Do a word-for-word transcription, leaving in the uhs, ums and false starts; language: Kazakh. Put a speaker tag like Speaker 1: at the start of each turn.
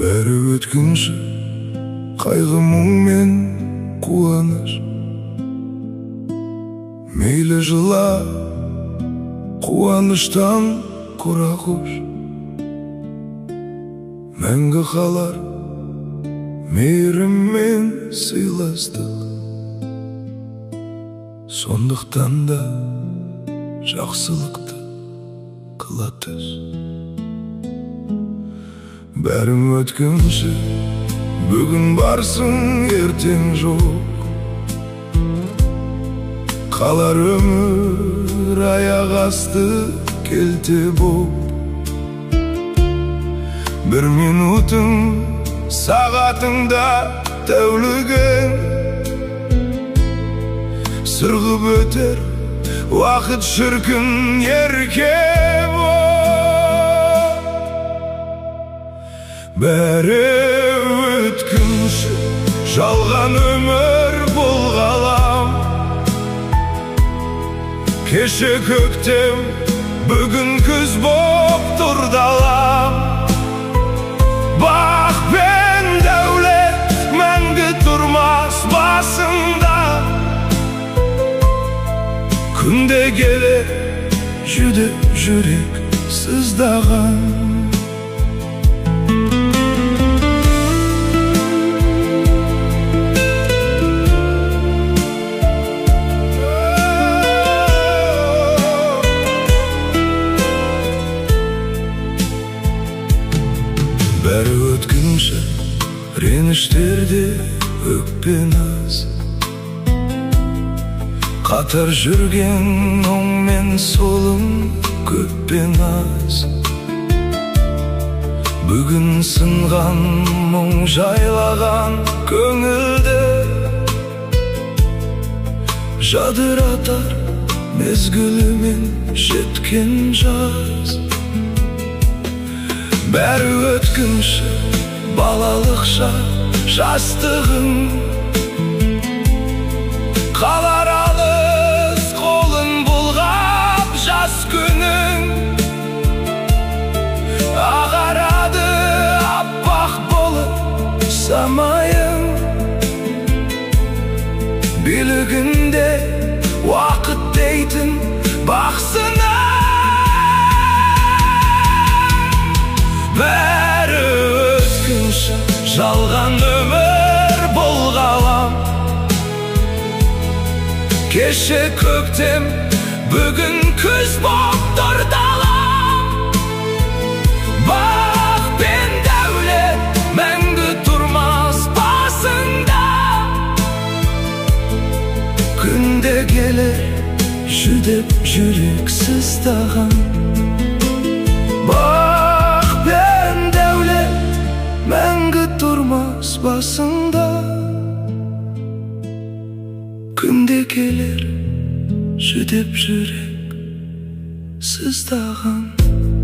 Speaker 1: Бәрі өткінші, қайғы мұң мен қуаныш. Мейлі жыла, қуаныштан құра қош. Мәңгі қалар мейірім мен сыйластық. Сондықтан да жақсылықты қыла түс. Бәрім өткінші, бүгін барсың, ертең жоқ. Қалар өмір аяқ асты келте боп. Бір минутың сағатыңда тәулігің. Сырғып өтер уақыт шіркін ерке боп. Бәрі өткінші, жалған өмір бұл ғалам. Кеше көктем, бүгін күз боп тұр далам. Бақ пен дәулет мәңгі тұрмас басында. Күнде келер жүдеп жүрек сыздаған. Бәрі өткінші, реніштерде өкпе наз. Қатар жүрген оң мен солым көппен аз. Бүгін сынған мұң жайлаған көңілді. Жадыратар мезгілімен жеткен жаз. Бәрі өткінші, балалықша жастығың. Қалар алыс қолын бұлғап жас күнің. Ағарады аппақ болып самайың. Билігінде уақыт дейтін бақсына. Бәрі өткінші, жалған өмір бұл ғалам. Кеше көктем, бүгін күз боп тұр далам. Бақ пен дәулет мәңгі тұрмас басында. Күнде келер жүдеп жүрек сыздаған. Бақ пен дәулет мәңгі тұрмас басында. Күнде келер жүдеп жүрек сыздаған.